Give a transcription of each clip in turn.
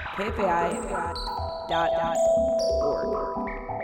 kfi.org.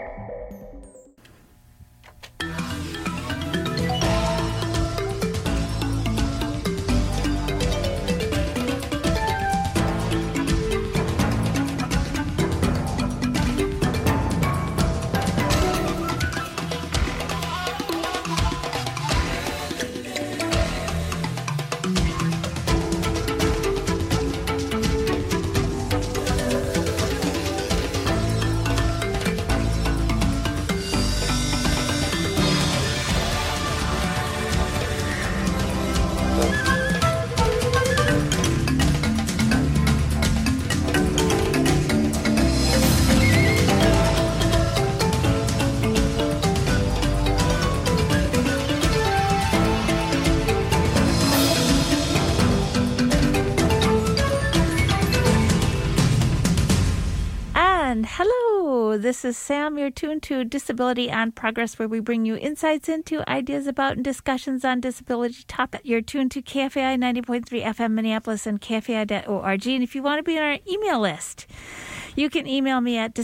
Hello, this is Sam. You're tuned to Disability and Progress, where we bring you insights into, ideas about, and discussions on disability topics. You're tuned to KFAI 90.3 FM Minneapolis and KFAI.org. And if you want to be on our email list, you can email me at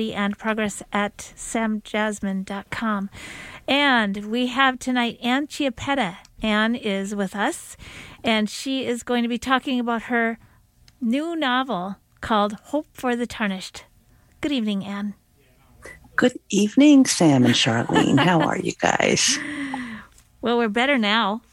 disabilityandprogress@samjasmine.com. And we have tonight Ann Chiappetta. Ann is with us, and she is going to be talking about her new novel called Hope for the Tarnished. Good evening, Ann. Good evening, Sam and Charlene. How are you guys? Well, we're better now.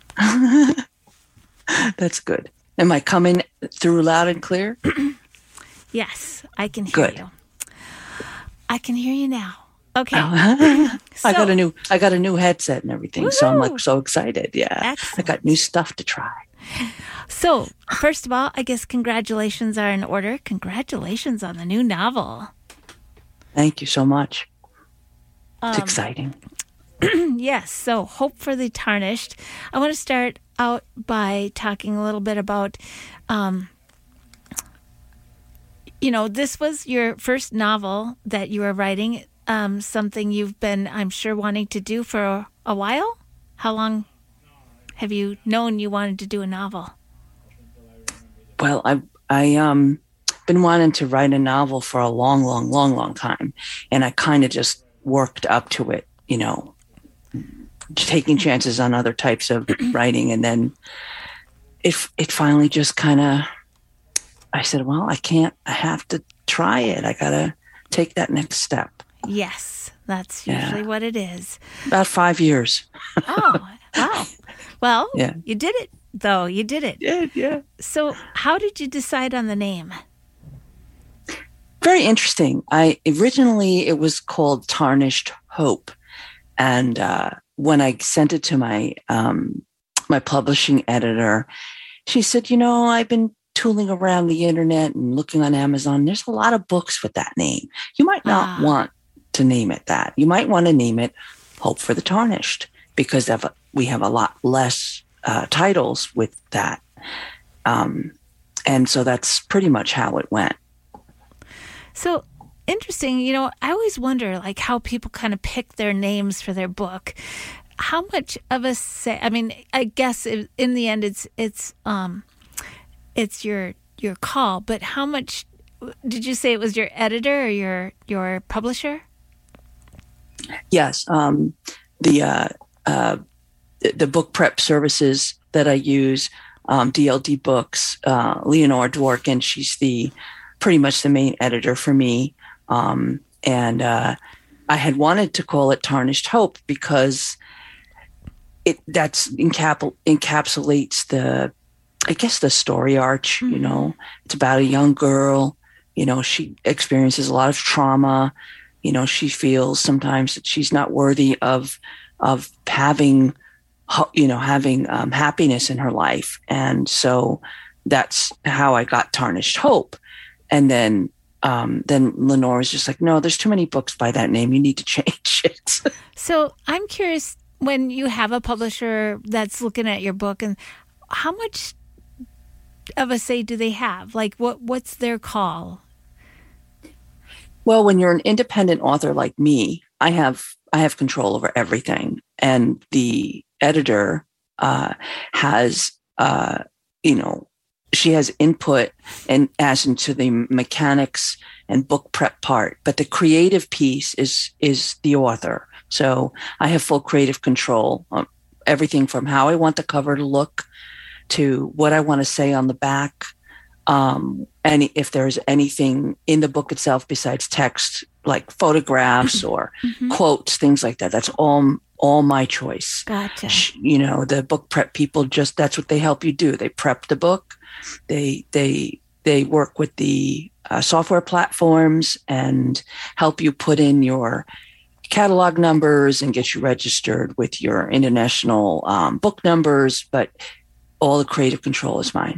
That's good. Am I coming through loud and clear? Yes, I can hear good. you. I can hear you now. Okay. I got a new headset and everything, so I'm like so excited. Yeah. Excellent. I got new stuff to try. So, first of all, I guess congratulations are in order. Congratulations on the new novel. Thank you so much. It's exciting. Yes. So, Hope for the Tarnished. I want to start out by talking a little bit about, this was your first novel that you were writing, something you've been, I'm sure, wanting to do for a while. How long have you known you wanted to do a novel? Well, I been wanting to write a novel for a long time, and I kind of just worked up to it, taking chances on other types of writing, and then it finally just kind of, I said, well, I have to try it. I gotta take that next step. Yes, that's usually what it is. About 5 years. Oh, wow. Well, yeah. You did it, though. You did it. Yeah. So how did you decide on the name? Very interesting. Originally, it was called Tarnished Hope. And when I sent it to my my publishing editor, she said, I've been tooling around the internet and looking on Amazon. There's a lot of books with that name. You might not want to name it that. You might want to name it Hope for the Tarnished, because we have a lot less titles with that. And so that's pretty much how it went. So interesting. I always wonder how people kind of pick their names for their book. How much of a say, I guess in the end it's your call, but how much did you say it was your editor or your publisher? Yes. The book prep services that I use, DLD Books, Leonore Dworkin, she's pretty much the main editor for me. And I had wanted to call it Tarnished Hope because that's encapsulates the story arch. Mm-hmm. It's about a young girl. She experiences a lot of trauma. She feels sometimes that she's not worthy of having happiness in her life. And so that's how I got Tarnished Hope. And then Lenore was just like, no, there's too many books by that name. You need to change it. So I'm curious, when you have a publisher that's looking at your book, and how much of a say do they have? What's their call? Well, when you're an independent author like me, I have control over everything. And the editor has, she has input and as into the mechanics and book prep part, but the creative piece is the author. So I have full creative control on everything from how I want the cover to look to what I want to say on the back. And if there's anything in the book itself besides text, like photographs or quotes, things like that, that's all my choice. Gotcha. The book prep people that's what they help you do. They prep the book. They work with the software platforms and help you put in your catalog numbers and get you registered with your international book numbers. But all the creative control is mine.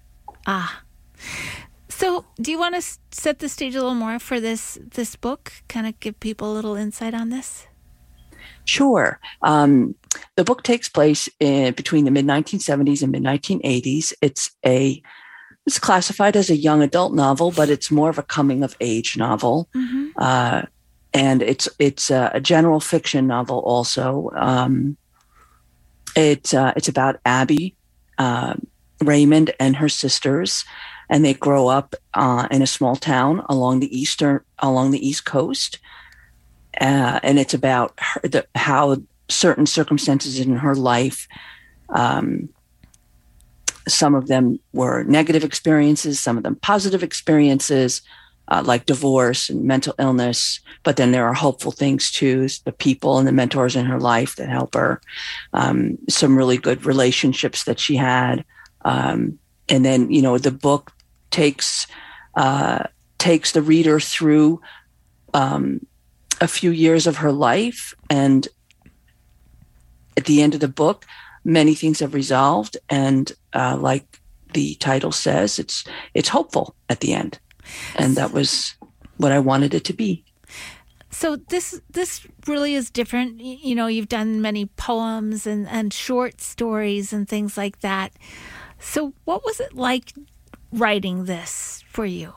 So do you want to set the stage a little more for this book? Kind of give people a little insight on this? Sure. The book takes place between the mid-1970s and mid-1980s. It's classified as a young adult novel, but it's more of a coming-of-age novel. And it's a general fiction novel also. It's about Abby Raymond and her sisters, and they grow up in a small town along the East Coast. And it's about how certain circumstances in her life, some of them were negative experiences, some of them positive experiences, like divorce and mental illness. But then there are hopeful things too, the people and the mentors in her life that help her, some really good relationships that she had. And then, the book takes the reader through a few years of her life. And at the end of the book, many things have resolved. And like the title says, it's hopeful at the end. And that was what I wanted it to be. So this really is different. You've done many poems and short stories and things like that. So what was it like writing this for you?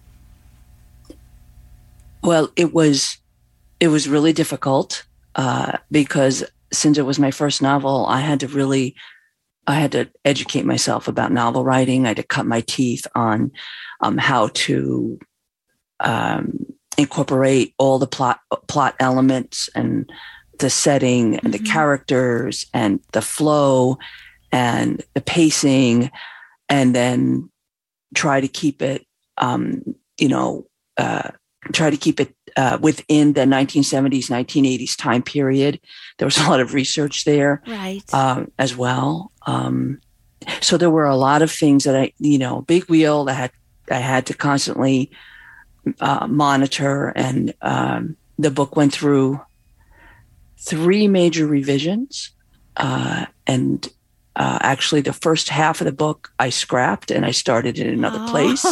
Well, it was really difficult because since it was my first novel, I had to educate myself about novel writing. I had to cut my teeth on how to incorporate all the plot elements and the setting and the characters and the flow and the pacing, and then try to keep it, within the 1970s, 1980s time period. There was a lot of research there, right, as well. So there were a lot of things that big wheel that I had to constantly monitor, and the book went through 3 major revisions, and actually the first half of the book I scrapped and I started in another place.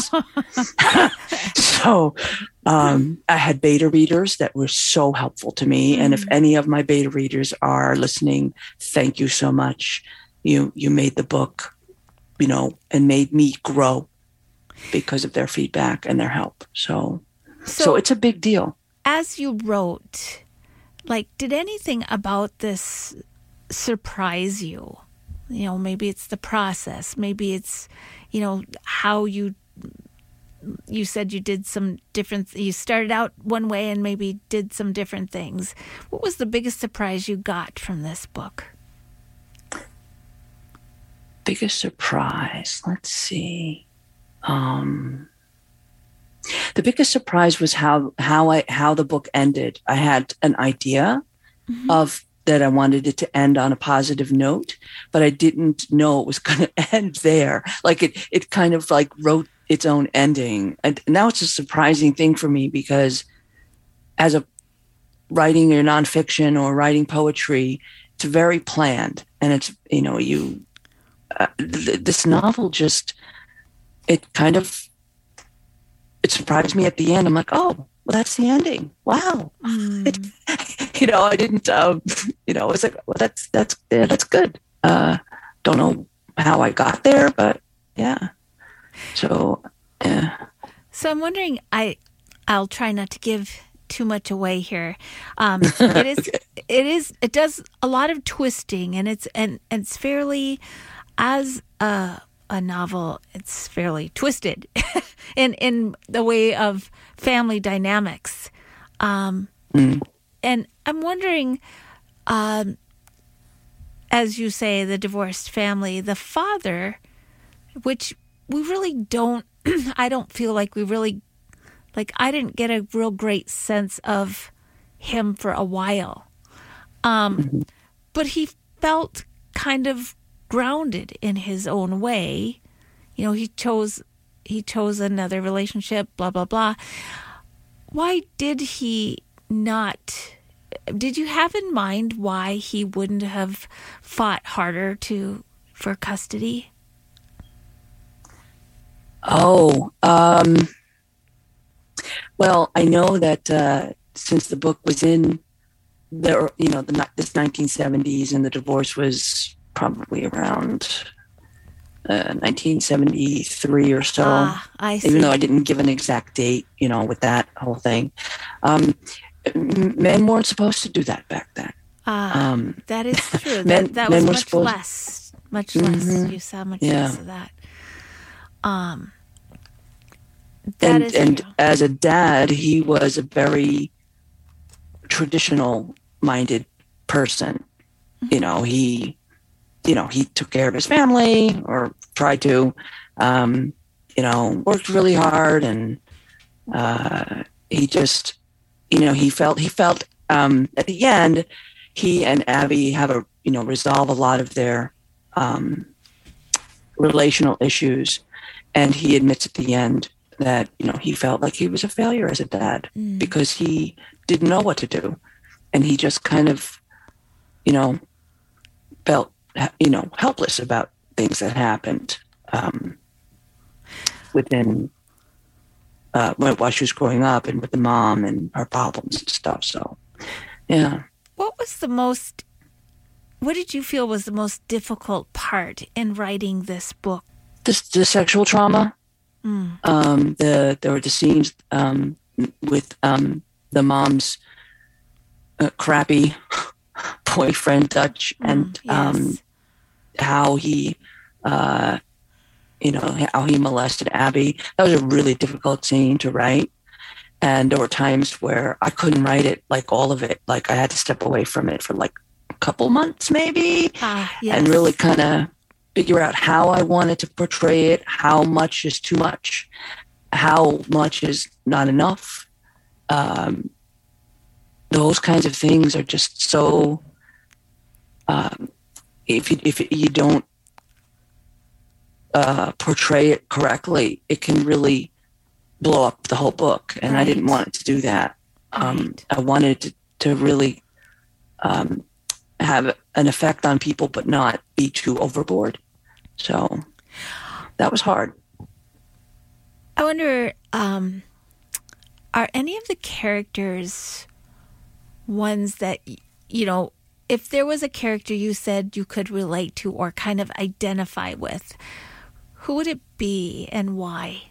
So I had beta readers that were so helpful to me. And if any of my beta readers are listening, thank you so much. You made the book, and made me grow because of their feedback and their help. So it's a big deal. As you wrote, did anything about this surprise you? Maybe it's the process. Maybe it's, how you said you did some different, you started out one way and maybe did some different things. What was the biggest surprise you got from this book? Biggest surprise? Let's see. The biggest surprise was how the book ended. I had an idea of that I wanted it to end on a positive note, but I didn't know it was going to end there. It kind of wrote its own ending. And now it's a surprising thing for me because as writing your nonfiction or writing poetry, it's very planned. And it's, this novel just, it surprised me at the end. I'm like, oh, well, that's the ending. Wow. I didn't, I was like, well, that's good. Don't know how I got there, but yeah. So, yeah. So I'm wondering, I'll try not to give too much away here. It does a lot of twisting, and it's fairly, as a a novel. It's fairly twisted in the way of family dynamics. And I'm wondering, as you say, the divorced family, the father, which we really don't, I don't feel like we really, like I didn't get a real great sense of him for a while. But he felt kind of grounded in his own way. You know, he chose another relationship, blah, blah, blah. Why did he not? Did you have in mind why he wouldn't have fought harder for custody? Oh, well, I know that since the book was in this 1970s, and the divorce was probably around 1973 or so. I see. Even though I didn't give an exact date, with that whole thing. Men weren't supposed to do that back then. That is true. Men was were much less. You saw much less of that. That is and true. As a dad, he was a very traditional-minded person. He took care of his family, or tried to. Worked really hard, and he just, he felt at the end, he and Abby have resolve a lot of their relational issues, and he admits at the end that he felt like he was a failure as a dad because he didn't know what to do, and he just kind of felt helpless about things that happened within while she was growing up, and with the mom and her problems and stuff. So yeah. What did you feel was the most difficult part in writing this book? The sexual trauma. There were the scenes with the mom's crappy boyfriend Dutch, and yes. How he how he molested Abby. That was a really difficult scene to write, and there were times where I couldn't write it, like all of it. Like I had to step away from it for like a couple months maybe, Yes. and really kind of figure out how I wanted to portray it, how much is too much, how much is not enough. Those kinds of things are just so, if you don't portray it correctly, it can really blow up the whole book. And Right. I didn't want it to do that. Right. I wanted to really have an effect on people, but not be too overboard. So that was hard. I wonder, are any of the characters ones that, if there was a character you said you could relate to or kind of identify with, who would it be and why?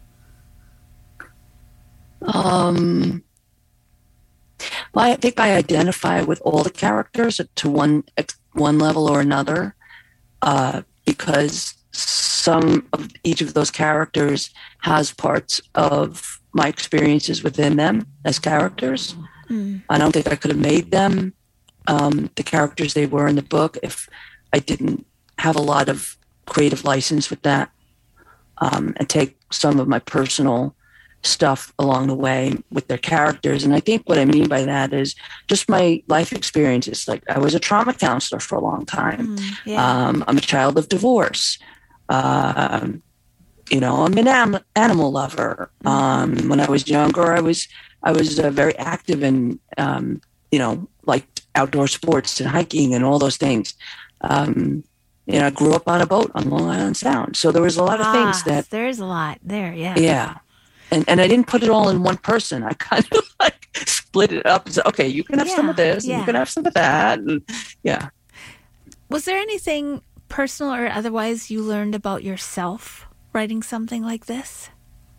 I think I identify with all the characters to one level or another, because each of those characters has parts of my experiences within them as characters. I don't think I could have made them the characters they were in the book if I didn't have a lot of creative license with that, and take some of my personal stuff along the way with their characters. And I think what I mean by that is just my life experiences. Like I was a trauma counselor for a long time. I'm a child of divorce. I'm an animal lover. When I was younger, I was very active in, liked outdoor sports and hiking and all those things. I grew up on a boat on Long Island Sound. So there was a lot of things that... There's a lot there, yeah. Yeah. And I didn't put it all in one person. I kind of split it up and said, okay, you can have some of this, and you can have some of that. And, yeah. Was there anything personal or otherwise you learned about yourself writing something like this?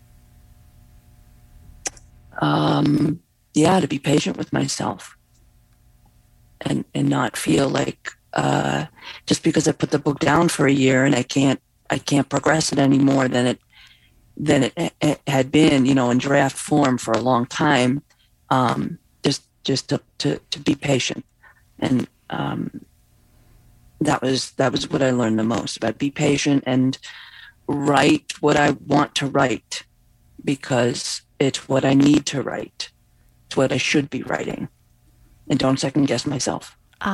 To be patient with myself and not feel like just because I put the book down for a year and I can't I can't progress it any more than it had been, in draft form for a long time. Just to be patient. And that was what I learned the most about be patient and write what I want to write, because it's what I need to write. It's what I should be writing. And don't second guess myself.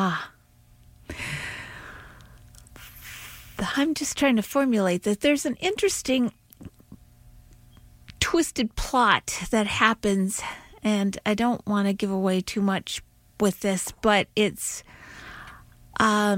I'm just trying to formulate that. There's an interesting twisted plot that happens, and I don't want to give away too much with this, but it's our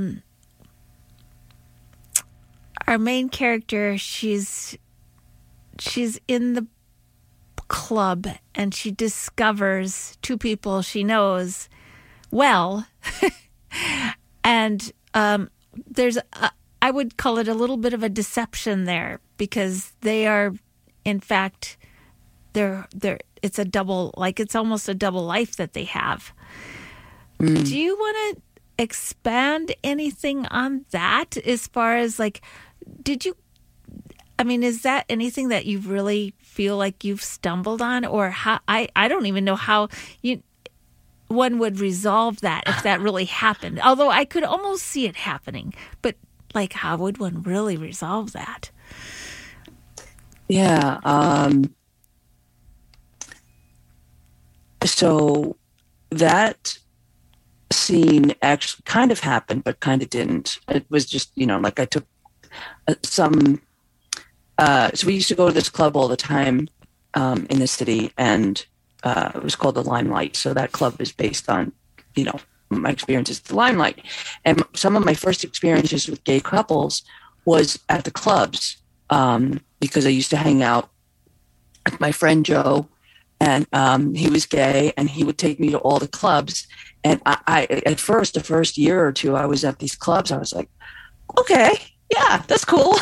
main character, she's in the club and she discovers two people she knows well. And there's I would call it a little bit of a deception there, because they are, in fact, it's a double, like it's almost a double life that they have. Do you want to expand anything on that, as far as like, is that anything that you really feel like you've stumbled on, or how? I don't even know how one would resolve that if that really happened. Although I could almost see it happening, but like, how would one really resolve that? Yeah. So that scene actually kind of happened, but kind of didn't. It was just, like I took some. So we used to go to this club all the time in the city, and it was called the Limelight. So that club is based on, my experiences at the Limelight. And some of my first experiences with gay couples was at the clubs, because I used to hang out with my friend Joe, and he was gay, and he would take me to all the clubs. And I at first, the first year or two I was at these clubs, I was like, okay, yeah, that's cool.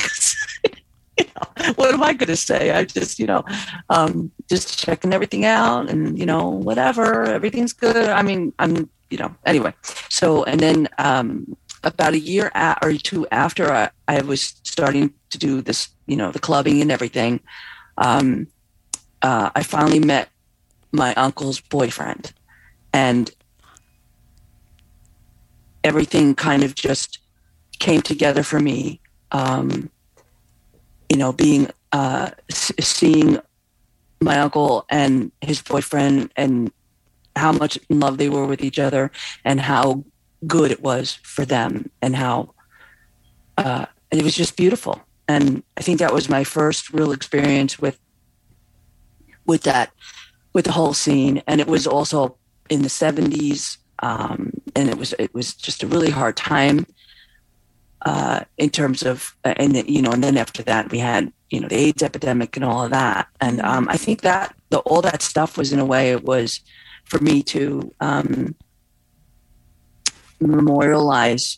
What am I going to say? I just, just checking everything out, and, whatever, everything's good. I'm, anyway. So, and then about a year or two after I was starting to do this, the clubbing and everything, I finally met my uncle's boyfriend, and everything kind of just came together for me. Seeing my uncle and his boyfriend, and how much in love they were with each other, and how good it was for them, and how it was just beautiful. And I think that was my first real experience with the whole scene. And it was also in the 70s, and it was just a really hard time. In terms of, and then after that we had, the AIDS epidemic and all of that. And I think that all that stuff was, in a way, it was for me to memorialize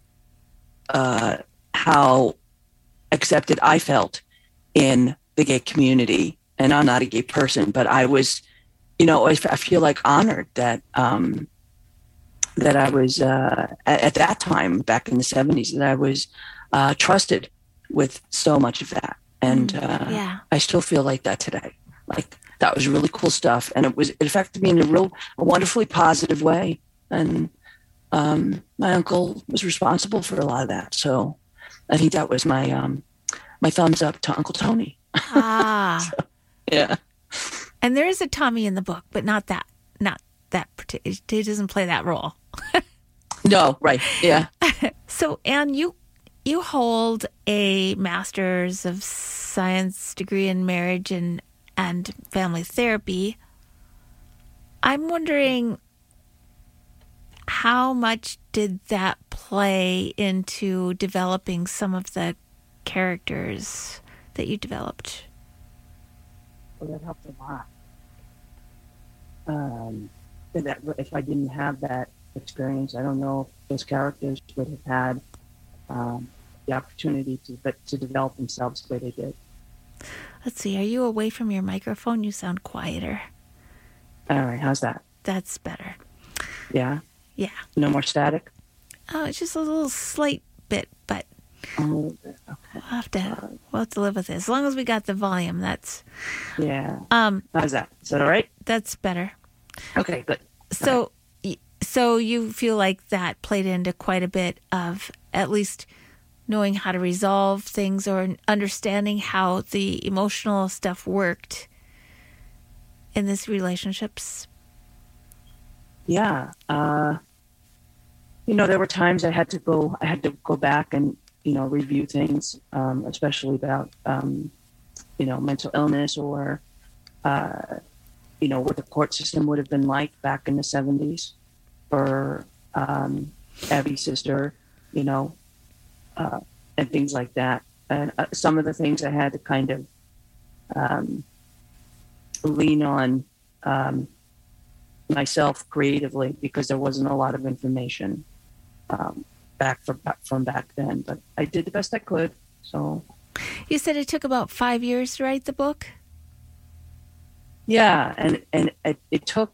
how accepted I felt in the gay community. And I'm not a gay person, but I was, I feel like honored that that I was at that time, back in the 70s, that I was trusted with so much of that. And I still feel like that today. Like, that was really cool stuff. And it affected me in a wonderfully positive way. And my uncle was responsible for a lot of that. So I think that was my my thumbs up to Uncle Tony. So, yeah. And there is a Tommy in the book, but not that particular. He doesn't play that role. No, right. Yeah. So, Anne, you hold a Master's of Science degree in marriage and family therapy. I'm wondering, how much did that play into developing some of the characters that you developed? Well, that helped a lot. If I didn't have that experience, I don't know if those characters would have had the opportunity to develop themselves the way they did. Let's see. Are you away from your microphone? You sound quieter. All right. How's that? That's better. Yeah? Yeah. No more static? Oh, it's just a little slight bit, but Oh, okay. We'll have to live with it. As long as we got the volume, Yeah. How's that? Is that all right? that's better. Okay, good. So, so you feel like that played into quite a bit of at least knowing how to resolve things or understanding how the emotional stuff worked in these relationships? Yeah. There were times I had to go back and, review things, especially about, mental illness or, what the court system would have been like back in the 70s for Abby's sister, and things like that. And some of the things I had to kind of lean on myself creatively because there wasn't a lot of information from back then. But I did the best I could. So you said it took about 5 years to write the book? Yeah, and it took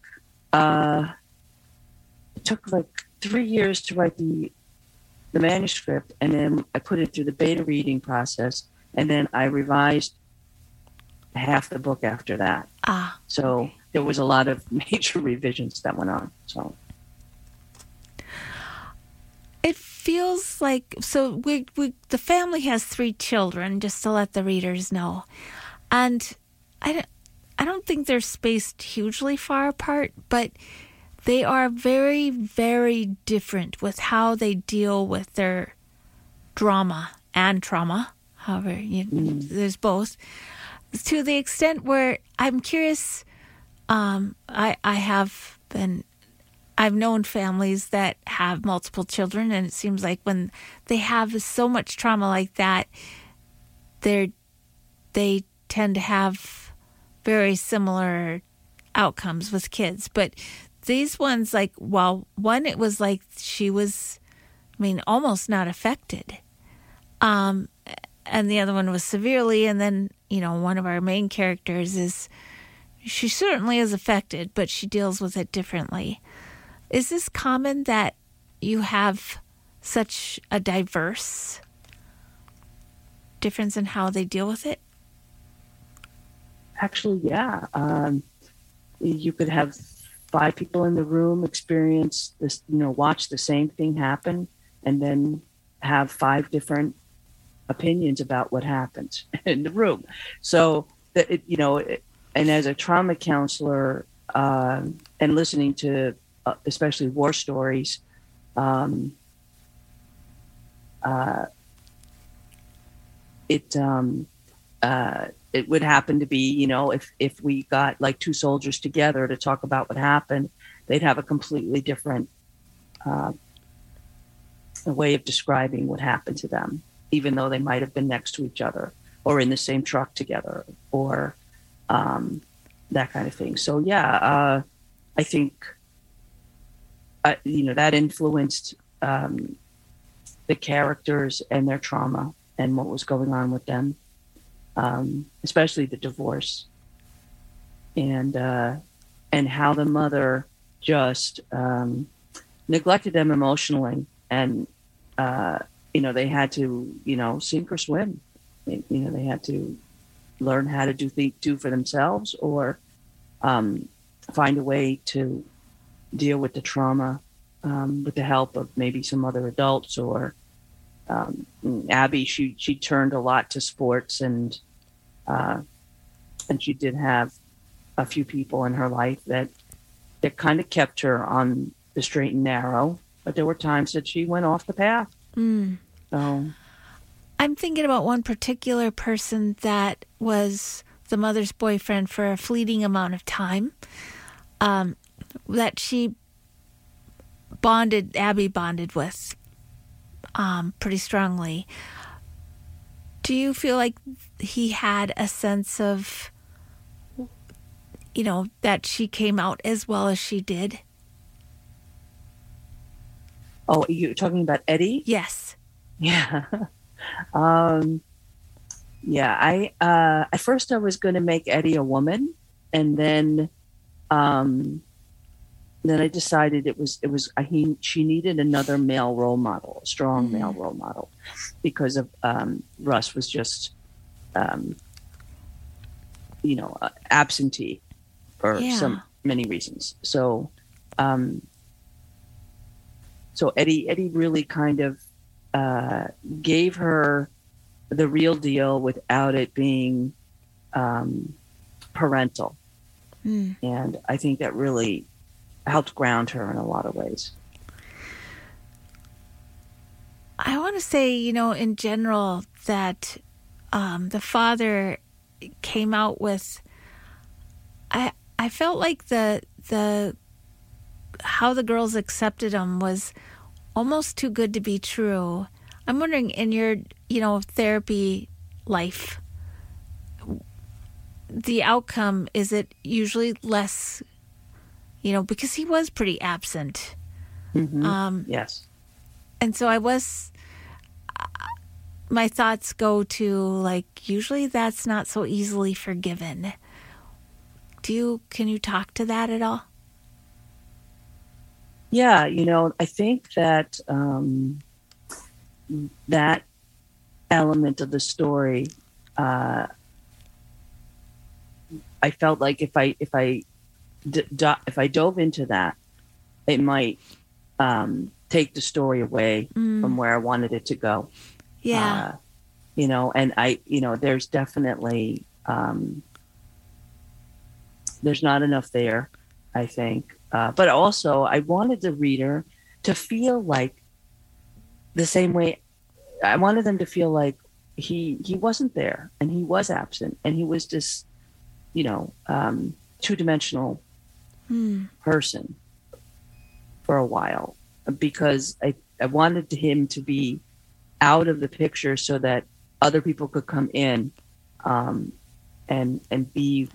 like 3 years to write the manuscript, and then I put it through the beta reading process, and then I revised half the book after that. So there was a lot of major revisions that went on. So it feels like we the family has 3 children, just to let the readers know, and I don't think they're spaced hugely far apart, but they are very, very different with how they deal with their drama and trauma. However, there's both. To the extent where I'm curious, I've known families that have multiple children, and it seems like when they have so much trauma like that, they tend to have very similar outcomes with kids. But these ones, like, one, it was like she was, almost not affected. And the other one was severely. And then, one of our main characters she certainly is affected, but she deals with it differently. Is this common that you have such a diverse difference in how they deal with it? Actually, yeah. You could have 5 people in the room experience this, watch the same thing happen, and then have 5 different opinions about what happened in the room. So that and as a trauma counselor, and listening to especially war stories, it would happen to be, if we got like 2 soldiers together to talk about what happened, they'd have a completely different way of describing what happened to them, even though they might have been next to each other or in the same truck together or that kind of thing. So, yeah, I think, that influenced the characters and their trauma and what was going on with them. Especially the divorce, and how the mother just neglected them emotionally, and they had to sink or swim. They had to learn how to do for themselves, or find a way to deal with the trauma with the help of maybe some other adults. Or Abby, she turned a lot to sports, and she did have a few people in her life that kind of kept her on the straight and narrow, but there were times that she went off the path. So I'm thinking about one particular person that was the mother's boyfriend for a fleeting amount of time, that Abby bonded with pretty strongly. Do you feel like he had a sense of, that she came out as well as she did? Oh, you're talking about Eddie? Yes. Yeah. Yeah. At first I was going to make Eddie a woman, and then, then I decided she needed another male role model, a strong male role model, because of Russ was just absentee for many reasons. So Eddie really kind of gave her the real deal without it being parental. And I think that really helped ground her in a lot of ways. I want to say, in general, that the father came out with, I felt like the how the girls accepted him was almost too good to be true. I'm wondering, in your, therapy life, the outcome, is it usually less, because he was pretty absent. Yes. And so my thoughts go to, usually that's not so easily forgiven. Can you talk to that at all? Yeah, I think that that element of the story, I felt like if I dove into that, it might take the story away from where I wanted it to go. Yeah. And there's definitely there's not enough there, I think. But also, I wanted the reader to feel like the same way. I wanted them to feel like he wasn't there, and he was absent, and he was just, two-dimensional person for a while, because I wanted him to be out of the picture so that other people could come in and be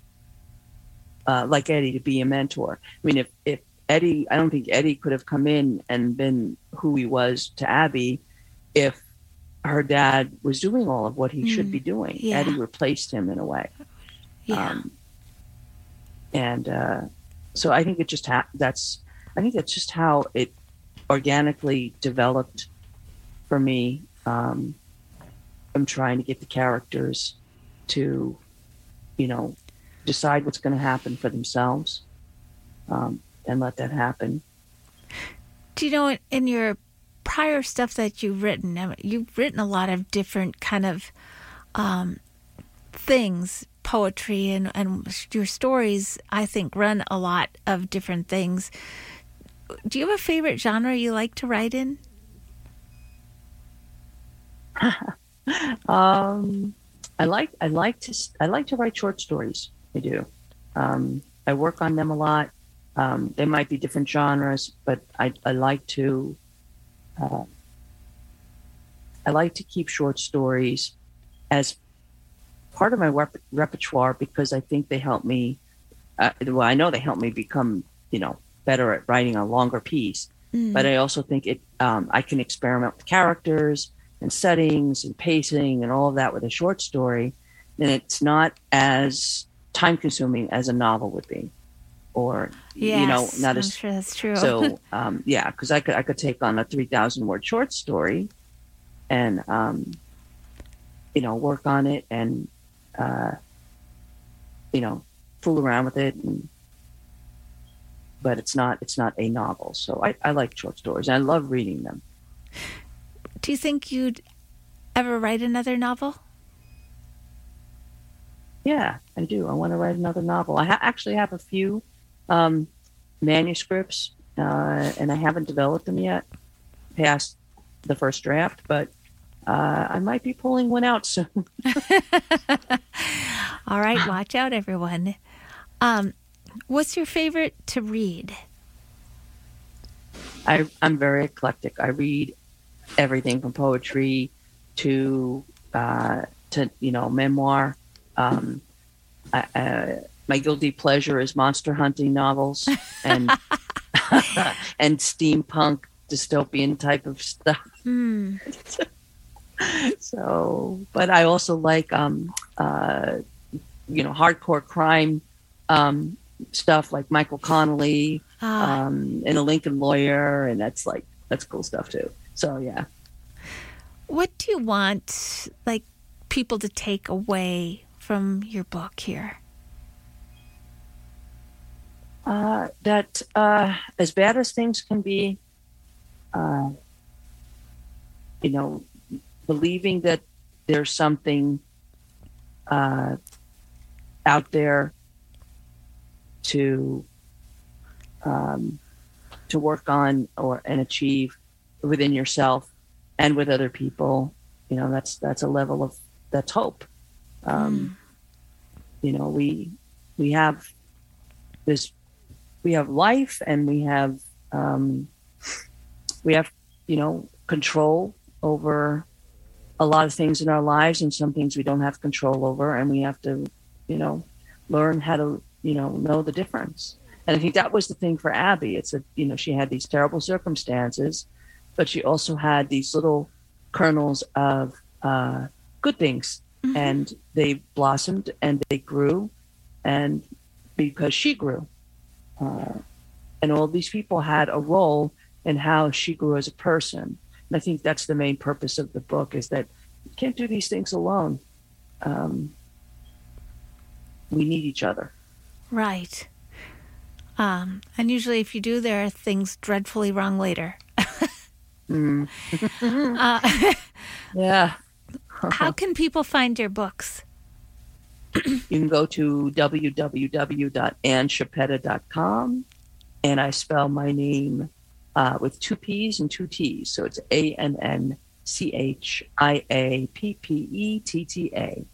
like Eddie, to be a mentor. I mean, if Eddie, I don't think Eddie could have come in and been who he was to Abby if her dad was doing all of what he should be doing. Yeah. Eddie replaced him in a way. Yeah. So I think that's just how it organically developed for me. I'm trying to get the characters to, decide what's going to happen for themselves, and let that happen. Do you know, in your prior stuff that you've written a lot of different kind of things, poetry, and your stories, I think, run a lot of different things. Do you have a favorite genre you like to write in? I like to write short stories. I do. I work on them a lot. They might be different genres, but I like to keep short stories as part of my repertoire, because I think they help me. I know they help me become, better at writing a longer piece. But I also think I can experiment with characters and settings and pacing and all of that with a short story. And it's not as time consuming as a novel would be, or Yes, not I'm as sure that's true. So because I could take on a 3,000 word short story and work on it and fool around with it, but it's not a novel. So I like short stories. I love reading them. Do you think you'd ever write another novel? Yeah, I do. I want to write another novel. I actually have a few manuscripts, and I haven't developed them yet past the first draft, but I might be pulling one out soon. All right, watch out, everyone. What's your favorite to read? I'm very eclectic. I read everything from poetry to memoir. My guilty pleasure is monster hunting novels and and steampunk dystopian type of stuff. So, but I also like hardcore crime stuff like Michael Connelly, and a Lincoln Lawyer, and that's cool stuff too. So yeah. What do you want like people to take away from your book here? That as bad as things can be, believing that there's something out there to work on and achieve within yourself and with other people. That's a level of that's hope. We have this. We have life, and we have control over a lot of things in our lives, and some things we don't have control over, and we have to, learn how to, know the difference. And I think that was the thing for Abby. It's she had these terrible circumstances, but she also had these little kernels of good things, and they blossomed and they grew, and because she grew. And all these people had a role in how she grew as a person. And I think that's the main purpose of the book, is that you can't do these things alone. We need each other. Right. And usually if you do, there are things dreadfully wrong later. Yeah. How can people find your books? You can go to www.annchiappetta.com, and I spell my name with 2 P's and 2 T's. So it's ANNCHIAPPETTA.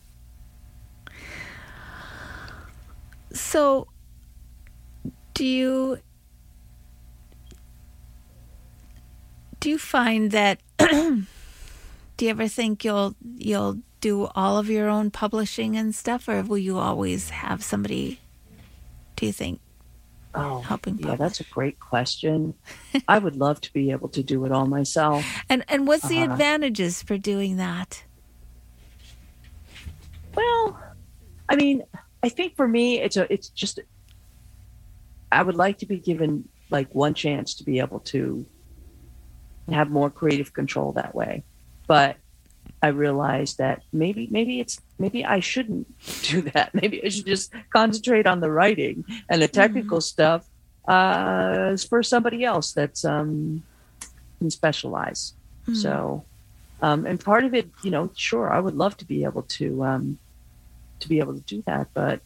So do you find that do you ever think you'll do all of your own publishing and stuff, or will you always have somebody, do you think, helping publish? Yeah, that's a great question. I would love to be able to do it all myself. And what's the advantages for doing that? Well, I mean, I think for me, it's just, I would like to be given like one chance to be able to have more creative control that way. But I realized that maybe I shouldn't do that. Maybe I should just concentrate on the writing, and the technical stuff is for somebody else that's can specialize. So, and part of it, sure, I would love to be able to do that, but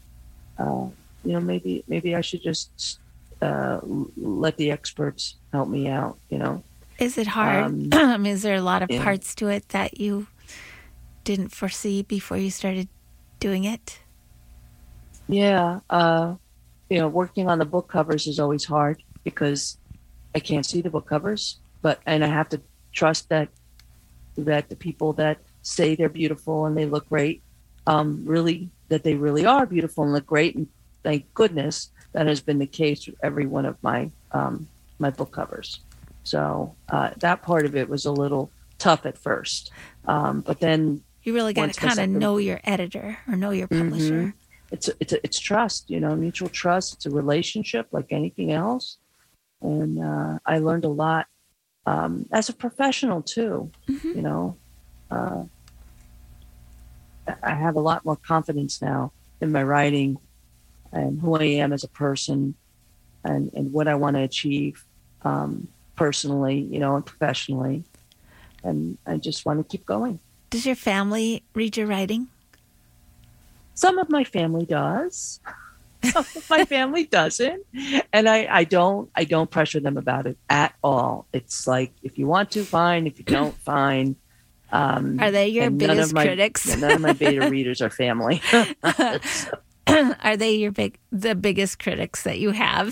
maybe I should just let the experts help me out. Is it hard? Is there a lot of parts to it that you didn't foresee before you started doing it? Yeah. Working on the book covers is always hard because I can't see the book covers, and I have to trust that the people that say they're beautiful and they look great, that they really are beautiful and look great. And thank goodness that has been the case with every one of my book covers. So that part of it was a little tough at first, but then you really got to kind of know your editor or know your publisher. It's trust, mutual trust. It's a relationship like anything else, and I learned a lot as a professional too. I have a lot more confidence now in my writing and who I am as a person, and what I want to achieve. Personally, and professionally, and I just want to keep going. Does your family read your writing? Some of my family does. Some of my family doesn't, and I don't pressure them about it at all. It's like, if you want to, fine. If you don't, fine. Are they your biggest critics? None of my beta readers are family. Are they the biggest critics that you have?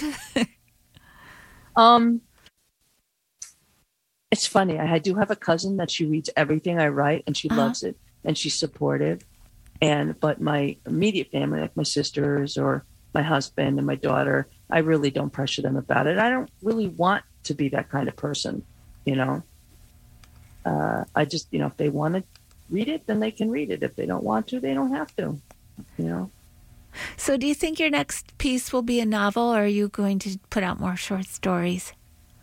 It's funny. I do have a cousin that she reads everything I write, and she loves it, and she's supportive. But my immediate family, like my sisters or my husband and my daughter, I really don't pressure them about it. I don't really want to be that kind of person, I just, if they want to read it, then they can read it. If they don't want to, they don't have to, So do you think your next piece will be a novel, or are you going to put out more short stories?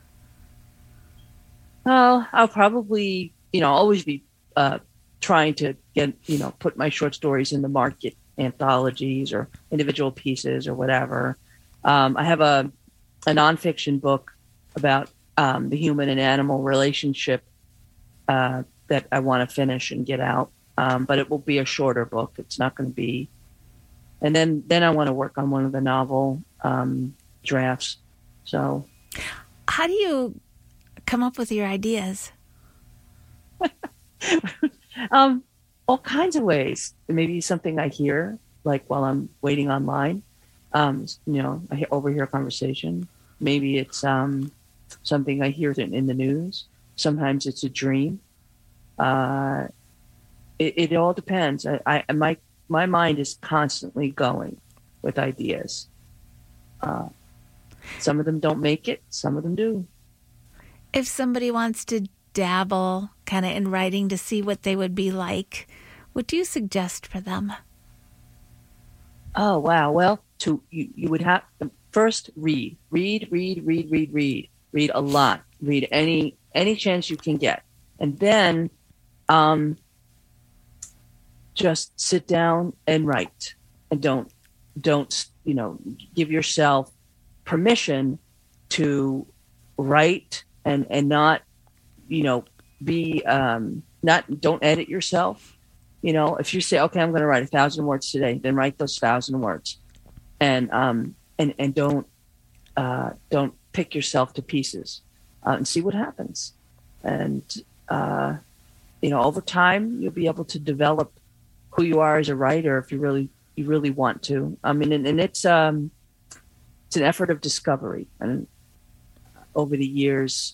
Well, I'll probably, always be trying to get, put my short stories in the market, anthologies or individual pieces or whatever. I have a nonfiction book about the human and animal relationship that I want to finish and get out. But it will be a shorter book. It's not going to be. And then I want to work on one of the novel drafts. So, how do you come up with your ideas? All kinds of ways. Maybe something I hear, like while I'm waiting online. I overhear a conversation. Maybe it's something I hear in the news. Sometimes it's a dream. It all depends. My mind is constantly going with ideas. Some of them don't make it. Some of them do. If somebody wants to dabble kind of in writing to see what they would be like, what do you suggest for them? Oh, wow. Well, you would have first read a lot, read any chance you can get. And then just sit down and write, and don't give yourself permission to write and not be don't edit yourself. If you say, okay, I'm going to write 1,000 words today, then write those 1,000 words, and don't pick yourself to pieces, and see what happens. And over time you'll be able to develop who you are as a writer if you really want to. I mean, and it's an effort of discovery, and over the years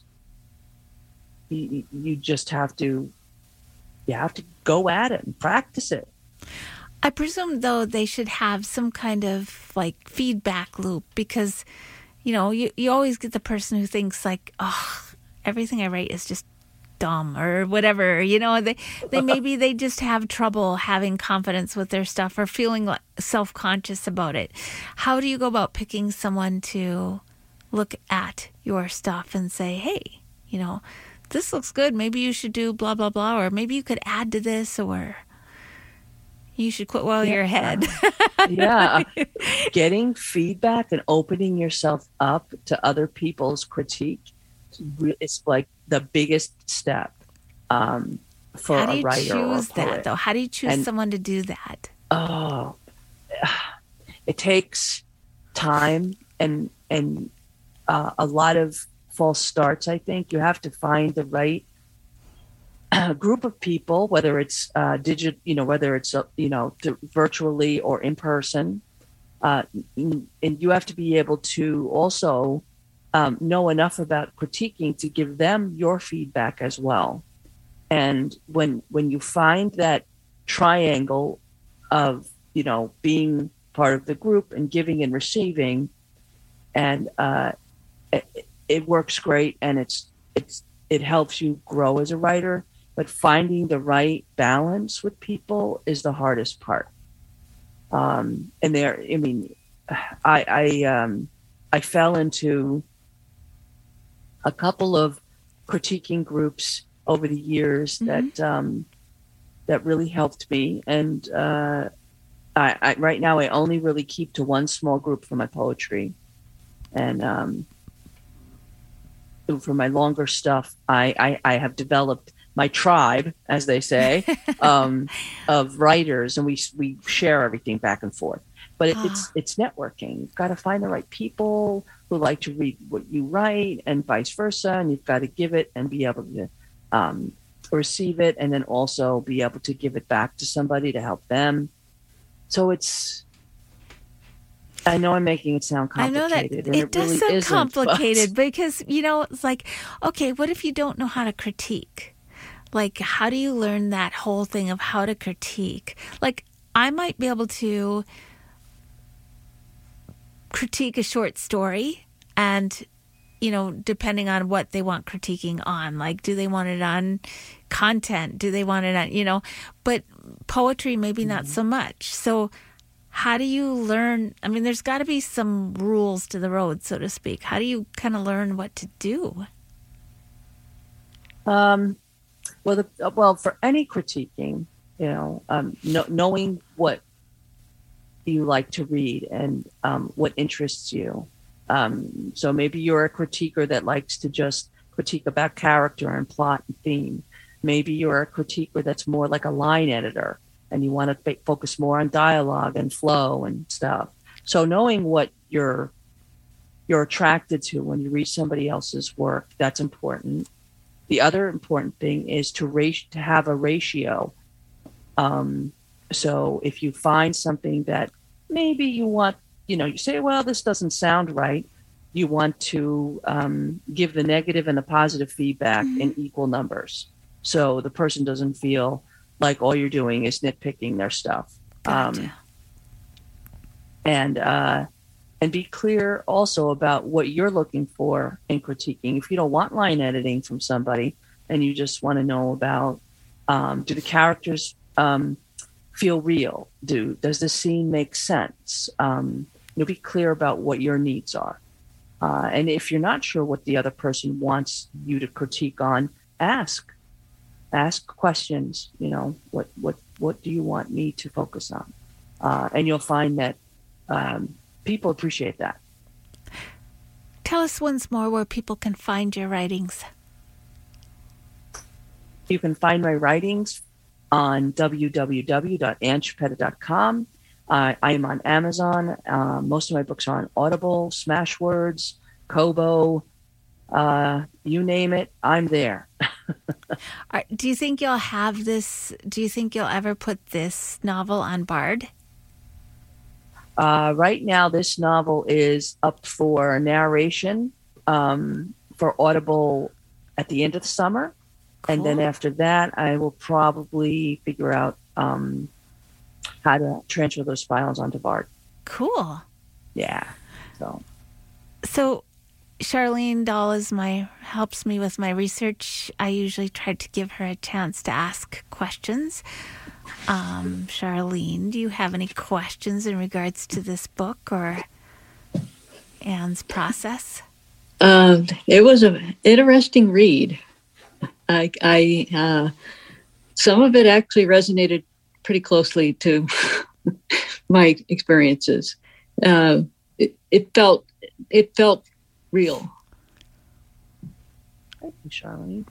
you just have to go at it and practice it. I presume, though, they should have some kind of like feedback loop, because you always get the person who thinks like, oh, everything I write is just dumb or whatever. They just have trouble having confidence with their stuff or feeling like self-conscious about it. How do you go about picking someone to look at your stuff and say, hey, this looks good, maybe you should do blah blah blah, or maybe you could add to this, or you should quit while you're ahead? Yeah. Getting feedback and opening yourself up to other people's critique is like the biggest step for a writer. How do you choose that, though? How do you choose someone to do that? Oh, it takes time and a lot of false starts. I think you have to find the right group of people, whether it's whether it's virtually or in person, and you have to be able to also know enough about critiquing to give them your feedback as well. And when you find that triangle of being part of the group and giving and receiving, and it works great, and it helps you grow as a writer. But finding the right balance with people is the hardest part. And I fell into a couple of critiquing groups over the years that really helped me. And I right now I only really keep to one small group for my poetry, and for my longer stuff, I have developed my tribe, as they say, of writers, and we share everything back and forth. But it's networking. You've got to find the right people who like to read what you write, and vice versa. And you've got to give it and be able to receive it, and then also be able to give it back to somebody to help them. So I know I'm making it sound complicated. I know that it does sound complicated, because it's like, okay, what if you don't know how to critique? Like, how do you learn that whole thing of how to critique? Like, I might be able to critique a short story, and depending on what they want critiquing on, like, do they want it on content? Do they want it on, but poetry maybe not so much. So how do you learn? I mean, there's got to be some rules to the road, so to speak. How do you kind of learn what to do? Well, for any critiquing, knowing what you like to read and what interests you. So maybe you're a critiquer that likes to just critique about character and plot and theme. Maybe you're a critiquer that's more like a line editor and you want to focus more on dialogue and flow and stuff. So knowing what you're attracted to when you read somebody else's work, that's important. The other important thing is to have a ratio. So if you find something that maybe you want, you say, well, this doesn't sound right. You want to give the negative and the positive feedback in equal numbers. So the person doesn't feel like all you're doing is nitpicking their stuff. Gotcha. And be clear also about what you're looking for in critiquing. If you don't want line editing from somebody and you just want to know about, do the characters feel real? Does the scene make sense? Be clear about what your needs are. And if you're not sure what the other person wants you to critique on, ask questions. What do you want me to focus on? And you'll find that people appreciate that. Tell us once more where people can find your writings. You can find my writings on www.annchiappetta.com. I am on Amazon. Most of my books are on Audible, Smashwords, Kobo, you name it, I'm there. Do you think you'll have this? Do you think you'll ever put this novel on Bard? Right now, this novel is up for narration for Audible at the end of the summer. Cool. And then after that, I will probably figure out how to transfer those files onto Bard. Cool. Yeah. So Charlene Dahl helps me with my research. I usually try to give her a chance to ask questions. Charlene, do you have any questions in regards to this book or Anne's process? It was an interesting read. I some of it actually resonated pretty closely to my experiences. It felt real. Thank you, Charlene.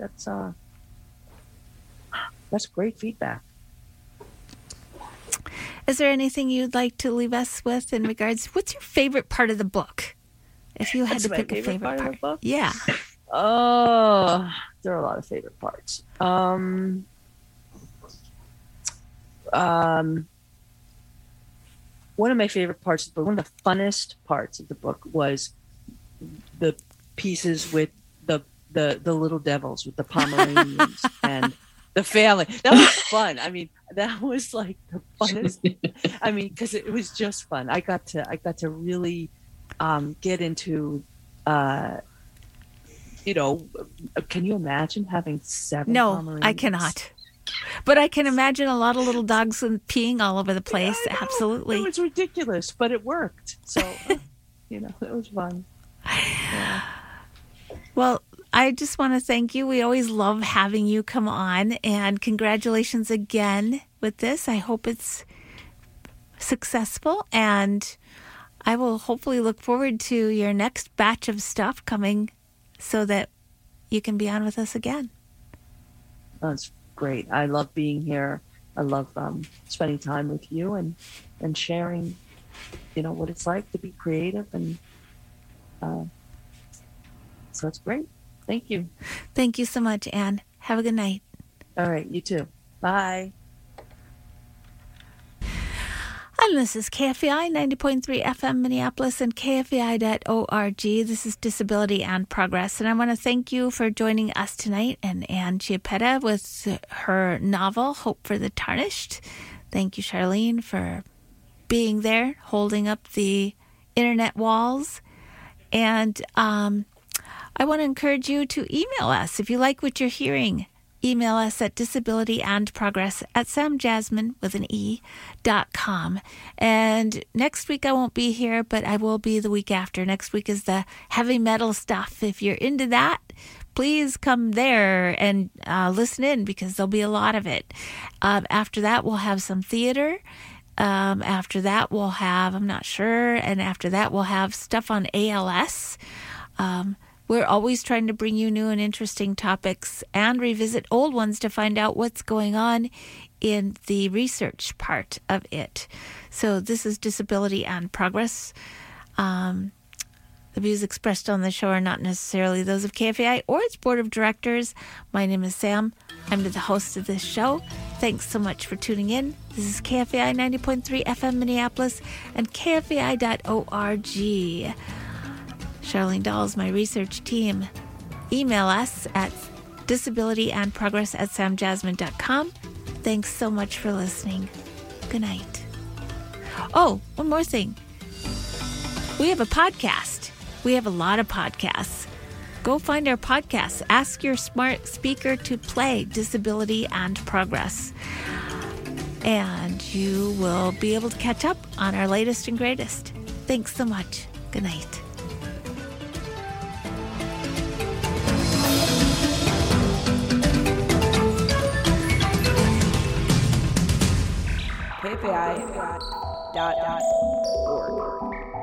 That's great feedback. Is there anything you'd like to leave us with in regards? What's your favorite part of the book? If you had to pick a favorite part of the book? Yeah. Oh, there are a lot of favorite parts. One of my favorite parts of the book, one of the funnest parts of the book was the pieces with the little devils, with the Pomeranians and the family. That was fun. I mean, that was like the funnest. I mean, because it was just fun. I got to really get into. Can you imagine having 7 Pomeranians? No, I cannot. But I can imagine a lot of little dogs peeing all over the place. Yeah, absolutely. It was ridiculous, but it worked. So, it was fun. Yeah. Well, I just want to thank you. We always love having you come on, and congratulations again with this. I hope it's successful, and I will hopefully look forward to your next batch of stuff coming so that you can be on with us again. That's great. I love being here. I love spending time with you and sharing, what it's like to be creative. And so it's great. Thank you. Thank you so much, Anne. Have a good night. All right. You too. Bye. And this is KFEI 90.3 FM Minneapolis and KFEI.org. This is Disability and Progress. And I want to thank you for joining us tonight and Anne Chiappetta with her novel, Hope for the Tarnished. Thank you, Charlene, for being there, holding up the internet walls. And I want to encourage you to email us if you like what you're hearing. email us at disabilityandprogress@samjasmin.com. And next week I won't be here, but I will be the week after. Next week is the heavy metal stuff. If you're into that, please come there and listen in, because there'll be a lot of it. After that, we'll have some theater. After that, we'll have, I'm not sure, and after that, we'll have stuff on ALS. We're always trying to bring you new and interesting topics and revisit old ones to find out what's going on in the research part of it. So this is Disability and Progress. The views expressed on the show are not necessarily those of KFAI or its board of directors. My name is Sam. I'm the host of this show. Thanks so much for tuning in. This is KFAI 90.3 FM Minneapolis and KFAI.org. Charlene Dahl is my research team. Email us at disabilityandprogress@samjasmin.com. Thanks so much for listening. Good night. Oh, one more thing. We have a podcast. We have a lot of podcasts. Go find our podcasts. Ask your smart speaker to play Disability and Progress. And you will be able to catch up on our latest and greatest. Thanks so much. Good night. KFAI.org.